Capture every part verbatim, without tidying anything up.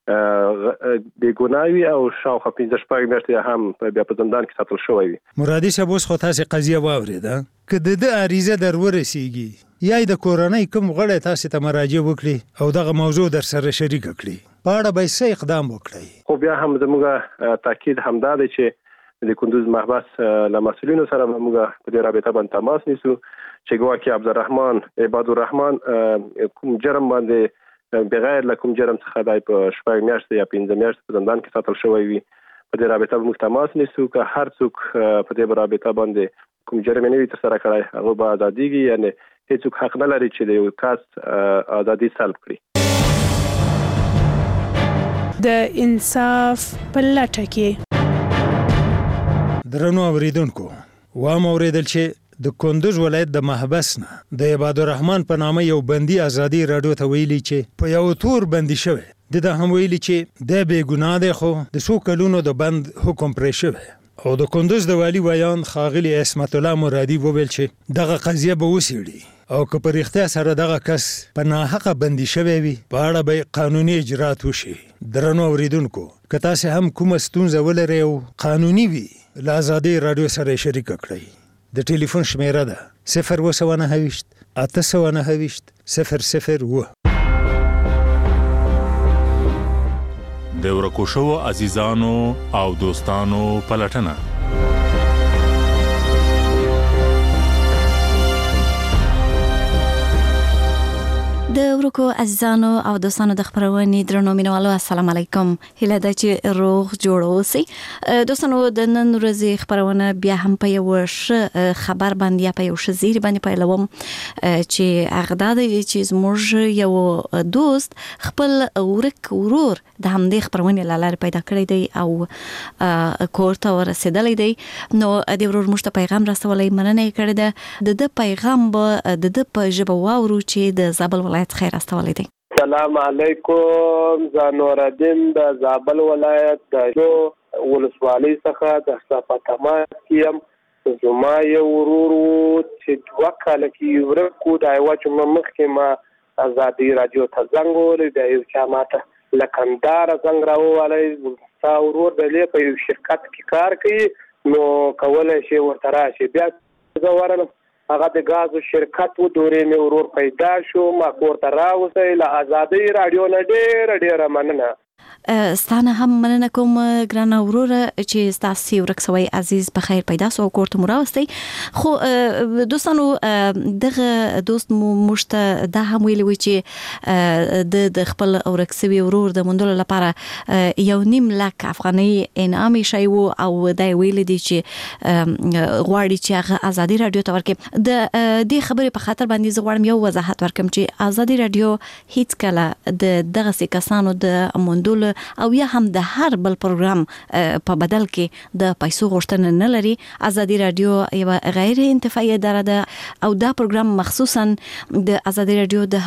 بې ګناه وي او شاوخوا پنځه شپږ میاشتې هم بیا په زندان کې ساتل شوی وي. مرادي صاحب اوس خو تاسې قضیه واورېده، که د ده عریضه در ورسیږي یا د کورنۍ کوم غړی تاسې ته مراجعه وکړي او دغه موضوع در سره شریکه کړي، په اړه به څه اقدام وکړئ؟ خو بیا هم زموږ تاکید همدا دی چې د کندوز محبس له مسؤلینو سره به موږ په دې رابطه باندې تماس نیسو چې ګواکې عبدالرحمن عبادالرحمن کوم جرم باندې بغیر له کوم جرم څخه دی په شپږ میاشتې یا پنځه میاشتې په زندان کې ساتل شوی وي، په دې رابطه به موږ تماس نیسو. که هر څوک په دې رابطه باندې کوم جرم نه وي ترسره کړی هغه به ازادېږي، یعنې هیڅوک حق نه لري چې د یو کس ازادي سلب کړي. د انصاف په لټه کې درنو اوریدونکو، وام اوریدل چې د کندوز ولایت د محبس نه د عبادالرحمن په نامه یو بندي ازادي راډیو ته ویلي چې په یو تور بندي شوی، د ده هم ویلي چې د بې ګناه دی خو د څو کلونو د بند حکم پرې شوی. او د کندوز د والي ویان ښاغلي عصمت الله مرادي وویل چې دغه قضیه به وڅېړي او که په رښتیا سره دغه کس په ناحقه بندي شوی وي په اړه به قانوني اجرات وشي. درنو اوریدونکو، که تاسې هم کومه ستونزه ولرئ او قانوني وي له ازادي راډیو سره شریکه کړئ. د ټلیفون شمیره ده صفر اوه سوه نهه ویشت اته سوه نهه ویشت صفر صفر اوه. د ورکو شوو عزیزانو او دوستانو پلټنه. د ورکو عزیزانو او دوستانو د خبرونې درنو مینوالو السلام علیکم. هیله ده چې روغ جوړ اوسئ. دوستانو د نن ورځې خبرونه بیا هم په یو ښه خبر باندې یا په یو ښه زیری باندې پیلوم چې هغه دا دی چې زموږ یو دوست خپل ورک ورور د همدې خبرونې له لارې پیدا کړی دی او کور ته ورسېدلی دی. نو د ورور موږ ته پیغام رسولی، مننه یې کړې ده. د ده پیغام به د ده په ژبه واورو چې د زابل ولایت خیر استولی دی. سلام علیکم، زه نورالدین د زابل ولایت د جو ولسوالۍ څخه د صفا تماس کیم. زما یو ورور چې دوه کاله کې ورک و، د یوه جمعه مخکې ما ازادي راډیو ته زنګ ووهلی، بیا یو چا ماته له کندهاره زنګ راووهلی، ستا ورور دی په یو شرکت کې کار کوي، نو کولی شي ورته راشي. بیا زه ورغلم، هغه د ګازو شرکت و، دورې مې ورور پیدا شو، ما کور ته راوستی. له ازادي راډیو نه ډېره ډېره مننه. ستانه هم مننه کوم ګرانه وروره چې ستاسې ورک سوی عزیز په خیر پیدا سو او کور ته مو راوستی. خو دوستانو دغه دوست مو موږ ته دا هم ویلي وي چې د خپل ورک سوي ورور د موندلو لپاره یو نیم لک افغانۍ انعام ایښی و او دا یې ویلي دي چې غواړي چې هغه ازادي راډیو ته ورکړي. د دې خبرې په خاطر باندې زه غواړم یو وضاحت ورکړم چې ازادي راډیو هیڅکله د دغسې کسانو د موندلو او یا هم د هر بل پروګرام په بدل کې د پیسو غوښتنه نه لري. ازادي راډیو یو غیر انتفاعي اداره ده او دا پروګرام مخصوصا د ازادي راډیو د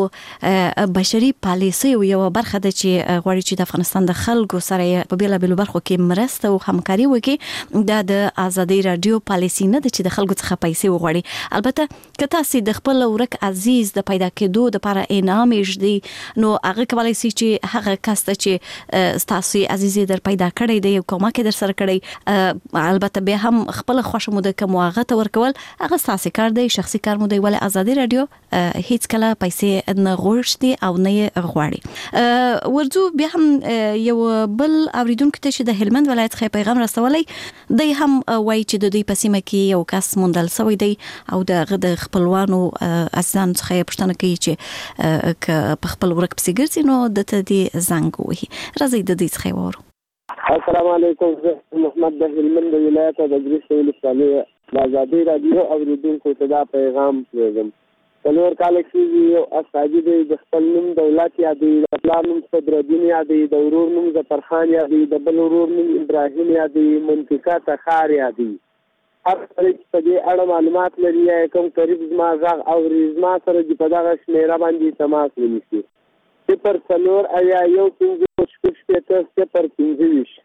هغو بشري پالیسیو یو برخه ده چې غواړي چې د افغانستان د خلکو سره په بیلابیلو برخو کې مرسته او همکاري وکړي. دا د ازادي راډیو پالیسی نه ده چې د خلکو څخه پیسې وغواړي. البته که تاسې د خپل ورک عزیز د پیدا کېدو دپاره انعام یږدي، نو هغه کولی شي چې هغه کس ته چې ستاسو عزیزي در پیدا کړی دی یو کومک در سره کړی، البته بیا هم خپل خوښه مو د کوم هغه ته ورکول هغه ستاسو کار دی، شخصي کار مو دی. ولې ازادي راډیو هیڅ کله پیسې نه غوښتي او نه یې غواړي. ورځو بیا هم یو بل اوریدونکو ته چې د هلمند ولایت څخه پیغام رسولی دی هم وایي چې د دوی په سیمه کې یو کس موندل شوی دی او د د خپلوانو عزیزانو څخه یې پوښتنه کوي چې که په خپل ورک پسې ګرځي نو دته دې زنګ ووهي. راځئ د دې څخه وورو. السلام علیکم، زه محمد د هلمند ولایت د ګریسو ولسوالۍ د ازادي راډیو اوریدونکو ته دا پیغام پرېږدم. څلور کاله کېږي یو استاجي دی د خپل نوم دولت یادوي، د پلار نوم صدرالدین یادوي، د ورور نوم ظفرخان یادوي، د بل ورور نوم ابراهیم یادوي، منطقه تخار یادوي. هر سړی چې په دې اړه معلومات لري یا کوم قریب زما غږ اوري زما سره دې په دغه شمېره باندې تماس ونیسي. صفر څلور اویا یو پنځه شپږ شپېته صفر پنځه ویشت.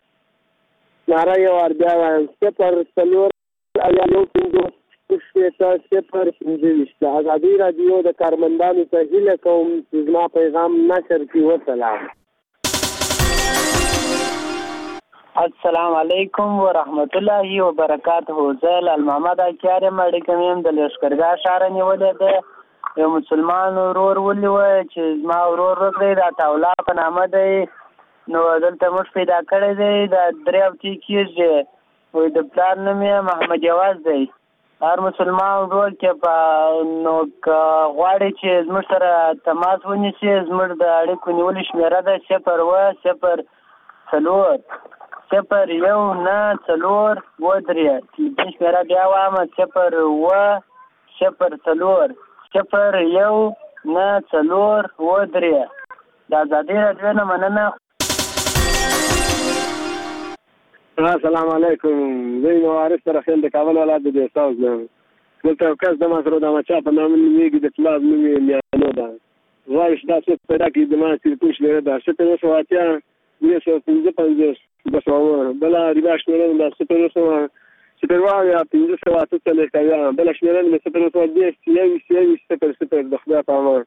ناره یو وار بیا وایم، صفر څلور اویا یو پنځه شپږ شپېته صفر پنځه ویشت. د ازادي راډیو د کارمندانو ته هیله کوم چې زما پیغام نشر کړي. وسلام. السلام علیکم ورحمت الله وبرکاته. زه لال محمد اکیار یم، اړیکه مې هم د لښکرګاه ښاره نیولې ده. یو مسلمان ورور ولي چې زما ورور روغ دی، د عطاالله په نامه دی، نو دلته موږ پیدا کړی دی، د درې هفتې کېږي. وایي د پلار نوم یې محمد یواز دی. هر مسلمان ورور کې په نو که غواړي چې زموږ سره تماس ونیسي، زموږ د اړیکو نیولې شمېره ده صفر اوه صفر څلور صفر یو نه څلور اوه درې. تلیفون شمېره بیا وایم صفر اوه صفر څلور صفر یو نه څلور اوه درې. د ازادۍ راډیو نه مننه. السلام علیکم. زه یم وارث رحیم د کابل ولایت د دیستاوز یم. دلته یو کس د ماسره د مچا په نامه نومېږي، د پلار نوم یې میانو ده. غواړي چې تاسو پیدا کړي، د ما تلیفون شمېره ده صفر اوه سوه اتیا درې سوه پنځه پنځوس دوه سوه اووه. بله ریبا شمېره ده صفر اوه سوه صفر اوه اویا پنځه سوه اته څلوېښت اویا. بله شمېره مې صفر اوه سوه دېرش یوویشت یوویشت صفر صفر. د خدای په امان.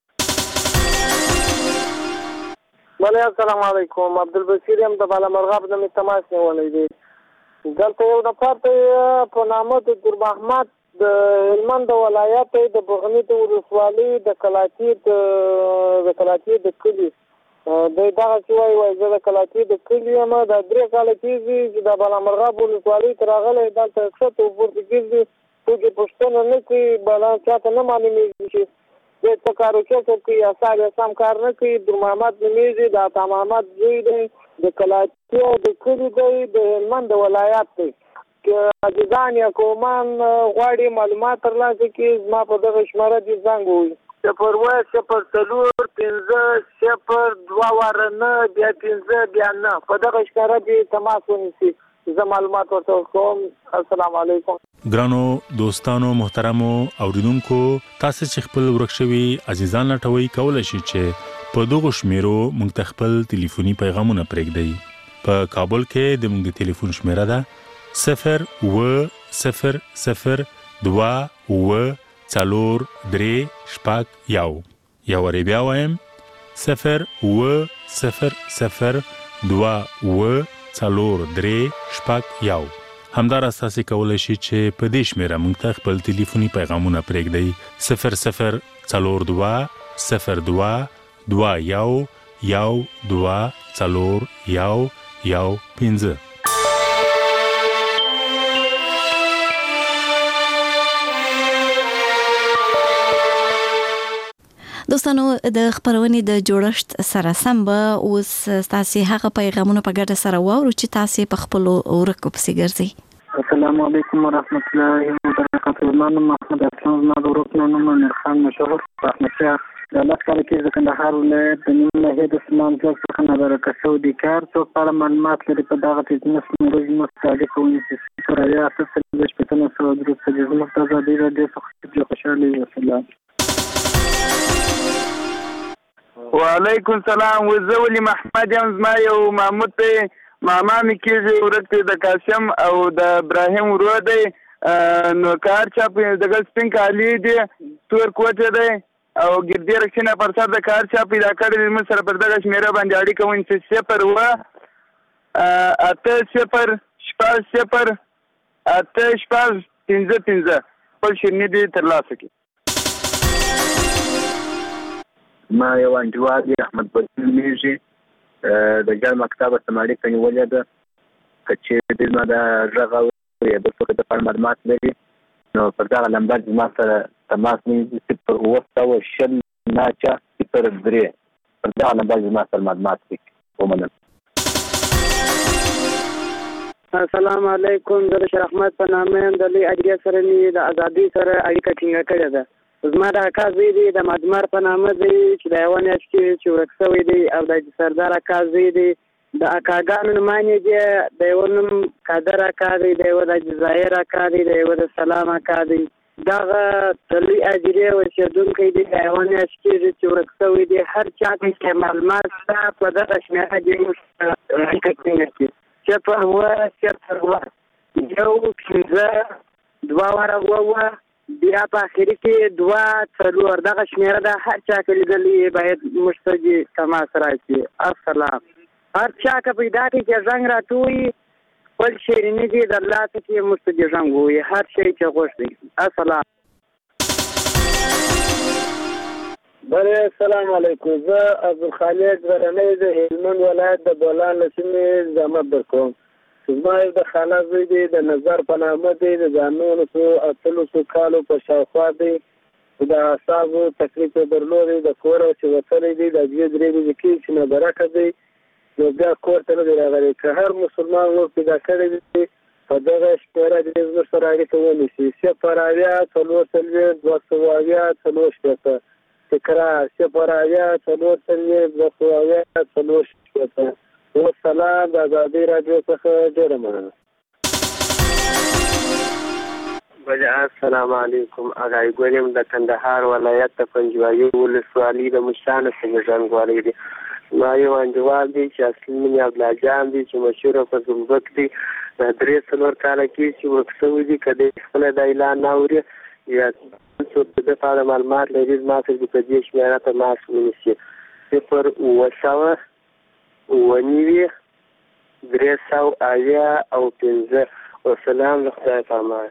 بله السلام علیکم. عبدالبصیر یم، د بالامرغاب نه مې تماس نیولی دی. دلته یو نفر ته په نامه د ګرب احمد د هلمند ولایت د بغني د ولسوالۍ د کلاکي د کلاکي د کلي دی دغسې وایي وایي زه د کلاکي د کلي یم. دا درې کاله کېږي چې د بالامرغاب ولسوالۍ ته راغلی، دلته ښکته ورپورته ګرځي، څوک یې پوښتنه نه کوي، بلا چاته نه معلومېږي چې دی څه کار وکړي کوي، اثار یې سم کار نه کوي. در محمد نومېږي، د عطا محمد زوی دی، د کلاکي د کلي دی، د هلمند ولایت دی. که عزیزان یا قومان غواړي معلومات ترلاسه کړي، زما په دغه شمېره دې زنګ ووهي صفر اوه صفر څلور پنځه صفر دوه واره نه بیا پنځه بیا نه. په دغه شمېره دې تماس ونیسي، زه معلومات ورته ورکوم. السلام علیکم. ګرانو دوستانو محترمو اوریدونکو، تاسو چې خپل ورک شوي عزیزان لټوي، کولی شئ چې په دغو شمیرو موږ ته خپل ټلیفوني پیغامونه پرېږدئ. په کابل کې د موږ د ټلیفون شمیره ده صفر اوه صفر صفر دوه اوه څلور درې شپږ یو. یو وارې بیا وایم صفر اوه صفر صفر دوه اوه څلور درې شپږ یو. همداراز تاسو کولی شئ چې په دې شمیره موږ ته خپل ټلیفوني پیغامونه پرېږدئ صفر صفر څلور دوه صفر دوه دوه یو یو دوه څلور یو یو پنځه. دوستانو، د خبرونې د جوړښت سره سم به اوس تاسو هغه پیغامونه په ګډه سره واورو چې تاسو په خپل ورکو پسې ګرځئ. السلام علیکم ورحمت الله وبرکاته. زما محمد اسلام، زما د ورکو نوم نرخان مشهور احمد شاه. د الله تعالی کې د کندهار ولایت د نیم ناحیې د سمان ځای څخه نظر کسو دي کار څو په اړه معلومات لري. په دغه بزنس مروج مستعد کوي چې سره یا تاسو د شپږ سوه درې د زموږ د ازادۍ راډیو څخه خوشاله یم. السلام وعلیکم سلام. وزه ولی محمد یم، زما یو محمود دی، ماما مې کېږي ورک دی، د قاسم او د ابراهیم ورور دی. نو کار چا دغه سپین کالي دی، تور کوټه دی او ګردې رکشنه پر سر د کار چا پیدا کړی دی. موږ سره پر دغه شمېره باندې اړیکه ونیسئ صفر اوه اته صفر شپږ صفر اته شپږ پنځه پنځه. خپل شیریني دې ترلاسه کړي. ما یو انډیوال دی احمد بدر نومېږي، د ګل مکتب سره اړیکه نیولې ده. که چېرې زما د غږ اوري یا بل څوک د پاره معلومات لري، نو پر دغه نمبر زما سره تماس ونیسي صفر اوه سوه شل نهه صفر درې. پر دغه نمبر زما سره معلومات وکړي. ومنم. السلام علیکم. زه د شیر احمد په نامه یم، د لوی اجرې سره مې د ازادۍ سره اړیکه ټینګه کړې ده. زما د اکا زوی دی، د مجمر په نامه دی، چې د یوه میاشت کې چې ورک شوی دی، او د سردار اکا زوی دی. د اکاګانو نومانې دي، د یوه نوم قادر اکا دی، د یوه د جزایر اکا دی، د یوه د سلام اکا دی. دغه د لوی اجرې اوسېدونکی دی، د یوه میاشت کېږي چې ورک شوی دی. هر چا کې معلومات شته، په دغه شمېره دې موږ اړیکه ټینګه کړي. صفر اوه صفر اوه یو پنځه دوه واره اووه بیا په اخري کې دوه څلور. دغه شمېره ده، هر چا کې لیدلې باید موږ ته تماس راکړي. السلام هر چا که پیدا کړي چې زنګ راته ووایي خپل شیریني دي د الله ته کې موږ ته دې زنګ ووایي هر شی چې خوښ دی. السلام بله السلام علیکم. زه عبدالخالق غرنی د هلمند ولایت د بولان له سیمې زحمت درکوم. زما یو د خاله زوی دی د نظر په نامه دی د ځانونو اتلسو کالو په شاوخوا دی د اعصابو تکلیف یې درلودی د کوره چې وتلی دی د دوې درې ورځې کېږي چې نابرکه دی نو بیا کور ته نه دی راغلی. که هر مسلمان ور پیدا کړی دی په دغه شمېره دې زموږ سره اړیکه ونیسي صفر اویا څلور څلوېښت دوه سوه اویا څلور شپېته تکرار صفر اویا څلور څلوېښت دوه سوه اویا څلور شپېته. والسلام د ازادۍ راډیو څخه ډېره مننه. بله السلام علیکم. اغای ګل یم د کندهار ولایت د پنجوایي ولسوالۍ د مشرانو څخه ژوندوالی دی. ما یو انډیوال دی چې اصلي نوم یې عبدالله جان دی چې مشهوره په زمبک دی. د درې څلور کاله کې چې ورک شوی دی که دی خپله دا اعلان نه اوري یا څوک د ده په اړه معلومات لري زما سره دې په دې شمېره تماس ونیسي صفر اووه سوه اووه نوي درې سوه اویا او پنځه. والسلام د خدای په امان.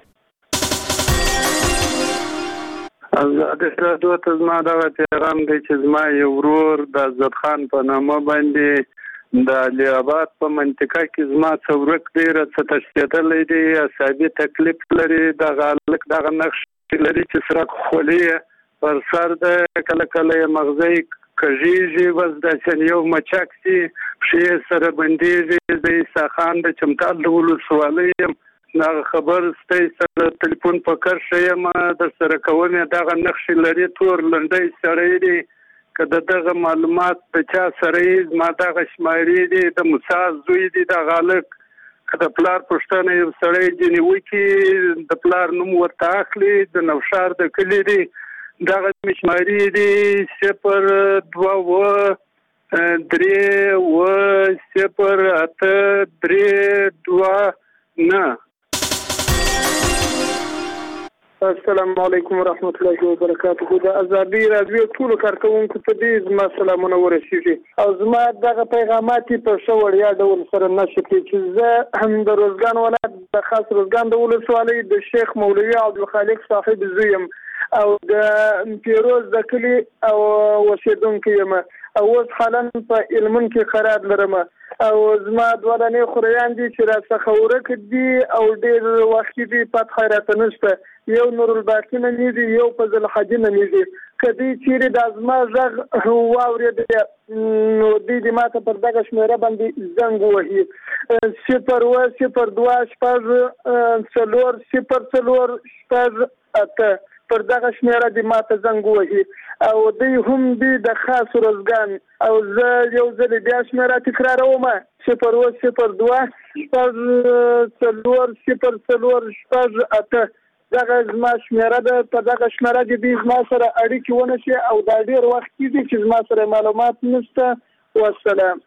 ازادي راډیو ته زما دغه پیغام دی چې زما یو ورور د عزت خان په نامه باندې د علي آباد په منطقه کې زما څه ورک دی څه تشدیدلی دی اعصابي تکلیف لري دغه هلک دغه نقش لري چې سرک خولي پر سر د کله کله یې مغزی کږېږي بس داسې یو مچک سي پښې سره بندېږي. د عیسی خان د چمتال د ولسوالۍ یم دغه خبر ستی سره تلیفون په کرښه یم در سره کوم یې دغه نقشې لري تور لنډی سړی دی که د دغه معلومات د چا سره یې زما دغه شمارې دي د موسی زوی دی دغه هلک که د پلار پوښتنه یو سړی ځینې وکړي د پلار نوم ورته اخلي د نوشار د کلي دی دغه مې شمارې دي صفر دوه اووه درې اووه صفر اته درې دوه نه. السلام علیکم ورحمت الله وبرکاته. د ازادي راډیو ټولو کارکوونکو ته دې زما سلامونه ورسیږي او زما دغه پیغامات په ښه وړیا ډول سره نشر کړي چې زه هم د روزګان ولایت د خاص روزګان د ولسوالۍ د شیخ مولوي عبدالخالق صاحب زوی یم او د پیروز د کلي او اوسېدونکی یم او اوس حالا په هلمند کې قرار لرم او زما دوه دانې خوریان دي چې راڅخه ورک دي او ډېر وختي دي فتح راته نشته. یو نورالباقي نومې دي یو فضل حاجي نومې دي. که دوی چیرې دا زما غږ واورېد نو دوی دې ماته پر دغه شمېره باندې زنګ ووهي صفر اووه صفر دوه شپږ څلور صفر څلور شپږ اته پر دغه شمېره دې ماته زنګ ووهي او دوی هم دي د خاص روزګان او زه یو ځل بیا شمېره تکراروم صفر اووه صفر دوه شپږ څلور صفر څلور شپږ اته دغه زما شمېره ده په دغه شمېره کې دوی زما سره اړیکې ونه شي او دا ډېر وخت کېږي چې زما سره معلومات نشته. والسلام.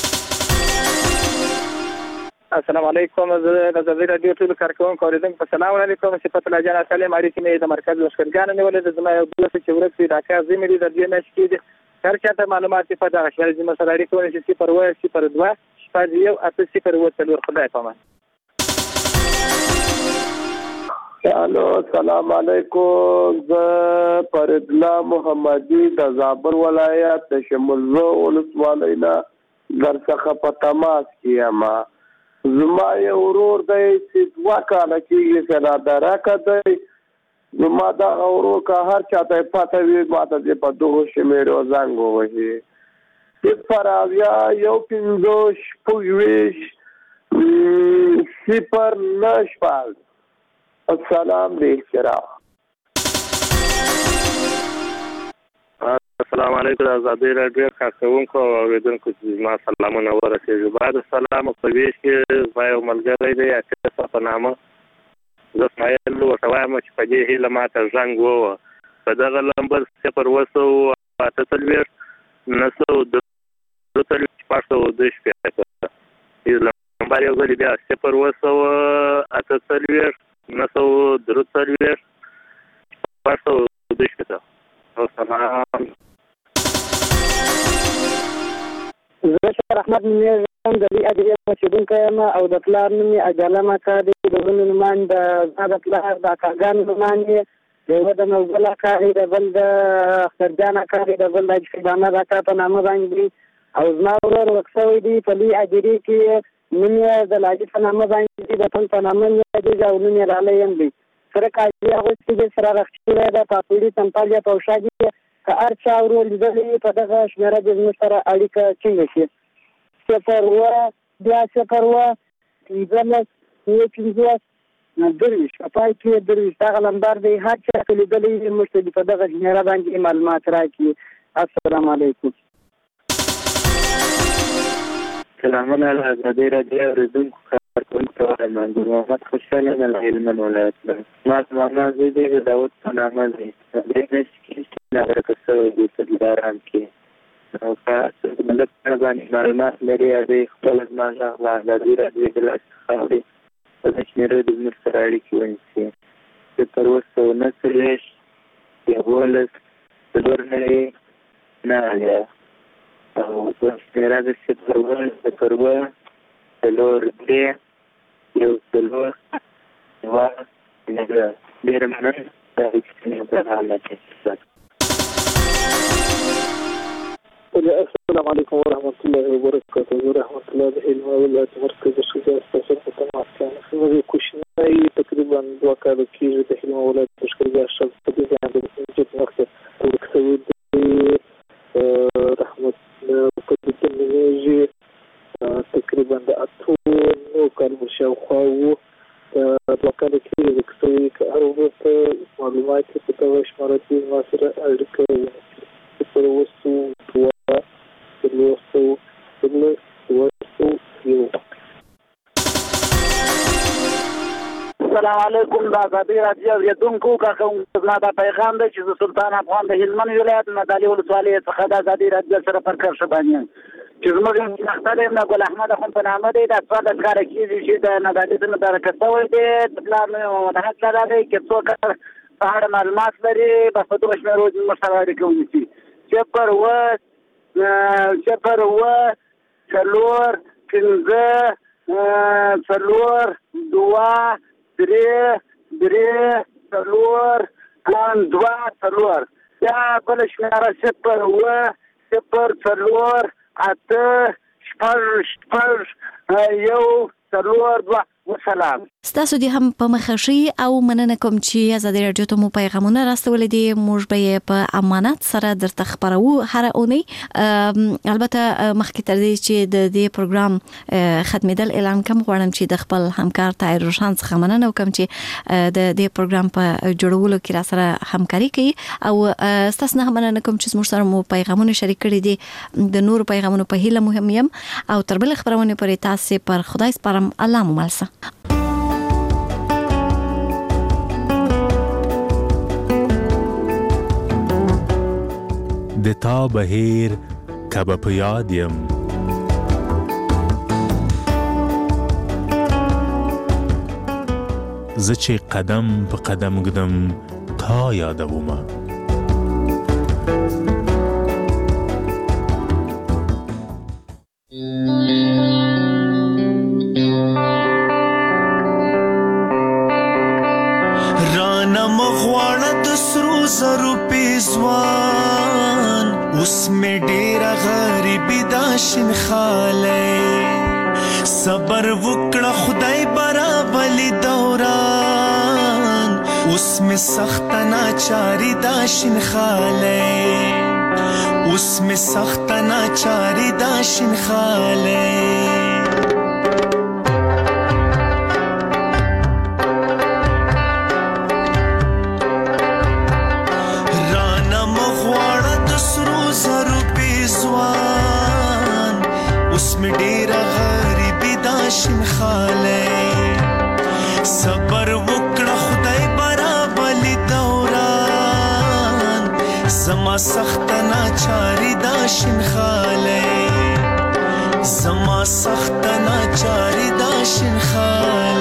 السلام علیکم. زه د ازادي راډیو ټولو کارکوونکو اورېدونکو په سلام علیکم. صفت الله جان سلام اړیکې مې د مرکز لښکرګاه نیولې ده زما یو دوست چې ورک دی دا کار زمې دي د دې نشي کېږي هر چاته معلومات په دغه شمېره زما سره اړیکې ونه شي صفر اووه صفر دوه شپږ یو اته صفر اووه څلور. خدای په امان. الو السلام علیکم. زه فرید الله محمدي د زابل ولایت د شمولزو ولسوالۍ نه درڅخه په تماس کې یم. زما یو ورور دی چې دوه کاله کېږي چې رادرکه دی. زما دغه ورور که هر چاته یې پته وي ما ته دې په دغو شمېرو زنګ ووهي صفر اویا یو پنځوس شپږ ویشت صفر نه شپږ. السلام علیکم. السلام علیکم. د ازادي راډیو کارکوونکو او اورېدونکو چې زما سلامونه ورسېږي. بعد سلام په ویش کې زما یو ملګری دی اتیسه په نامه زه اسماعیل ورته وایم چې په دې هیله ماته زنګ ووهه په دغه نمبر صفر اووه سوه اته څلوېښت نهه سوه دوه څلوېښت شپږ سوه دوه شپېته نمبر یو ځل بیا صفر اووه سوه اته څلوېښت نهه سوه درې څلوېښت شپږ سوه دوه شپېته. زه شهر احمد نومېږم، د دې ادارې اوسېدونکی یم او د پلار نوم یې اجاله اکا دی، د ورونو نومان د زما د پلار د اکاګانو نومان یې، د یوه د نوګل اکا دی، د بل د اخترجان اکا دی، د بل د حاجي محمد اکا په نامه باندې دی، او زما ورور ورک شوی دی په دې ادارې کې، نوم یې د لاجي په نامه باندې دی، د بل په نامه یې یادېږي او نوم یې لالی یم دی. سره کالي اغوستي دی، سره رخچي دی، د پاپوړي تمپل یا پوشا دی، که هر چا ورور لیدلی په دغه شمېره دې زموږ سره اړیکه ټینګه شي. صفر اووه بیا صفر اووه پنځلس اووه پنځوس درویشت په پای کې درویشت دغه نمبر دی. هر چا که لیدلی وي موږ ته په دغه شمېره باندې معلومات راکړي. السلام علیکم. سلامونه له ازادۍ راډیو اورېدونکو کارکوونکو ته وایم، انګور محمد خوشحاله یم له هلمند ولایت نه. زما زمانه زوی دی، د داود په نامه دی. درې میاشتې کېږي چې ناغرقه شوی دی په دلارام کې. او که څوک د ملک په اړه باندې معلومات لري، هغوی خپله زما غږ له ازادۍ راډیو د لاسه څخه اوري، په دې شمېره دې زموږ سره اړیکې ونیسي. صفر اووه سوه نهه څلوېښت یولس څلور نوي نهه اویا او دوه شمېره د صفر اووه صفر اووه څلور درې یو څلور دوه نهه. ډېره مننه. دا رښتینې حالت دی. السلام علیکم ورحمة الله وبرکاته. رحمت الله د هلمند ولایت مرکز ښځه ستاسو په تماس کې زموږ کوچنی تقریبا دوه کاله کېږي د هلمند ولایت لښکرګاه شخص په دې ځای د مسجد مخته ورک شوی دی. رحمت په دې کې نومېږي تقریبا د اتو نهو کالو شاوخوا وو. دوه کاله کېږي ورک شوی. که هر وروسته معلومات یې په دغه شمېره کې زما سره اړیکه ونیسي. صفر اووه سوه دوه څلور سوه څلور دوه سوه یو. السلام علیکم. د ازادۍ راډیو اورېدونکو کارکوونکو، زما دا پیغام دی چې زه سلطان افغان د هلمند ولایت نادعلي ولسوالۍ څخه د ازادۍ راډیو سره پر کرښه باندې یم، چې زموږ شناخته دی د ګل احمد اخوند په نامه دی. دا څوارلس کاله کېږي چې د نادعلي څخه متارکه شوی دی. د پلار نوم یې محمد حق لالا دی. که څوک په اړه معلومات لري بس په دغه شمېرو زموږ سره اړیکه ونیسي. صفر اووه صفر اووه څلور پنځه څلور دوه درې درې څلور دوه څلور. بیا بله شمېره صفر اووه صفر څلور اته شپږ شپږ یو څلور دوه. وسلام. ستاسو دې هم په مخه شي او مننه کوم چې ازادۍ راډیو ته مو پیغامونه راستولي دي. موږ به یې په امانت سره درته خپروو هره اونۍ. البته مخکې تر دې چې د دې پروګرام ختمېدل اعلان کوم، غواړم چې د خپل همکار طاهر روشان څخه مننه وکړم چې د دې پروګرام په جوړولو کې را سره همکاري کوي، او ستاسو نه مننه کوم چې موږ سره مو پیغامونه شریک کړي دي. د نورو پیغامونو په هیله مهم یم او تر بل خبرونه پرې تاسو پر خدای سپارم. الله مو مل شه. د تا بهیر کبه په یاد یم، زه چې قدم په قدم ږدم تا یادومه. رانا مغواړه د سرو زرو پیزوان، اوس مې ډېره غریبي دا شین خالی. صبر وکړه خدای برابلی دوران، اوس مې سخته ناچاري دا شین خالی. اوس مې سخته ناچاري دا شین خالی. میں ډیره غریبی دا شین خالی. صبر وکړه خدای برابلی دوران، زما سخت ناچاری دا شین خالی. زما سخت ناچاری دا شین خالی.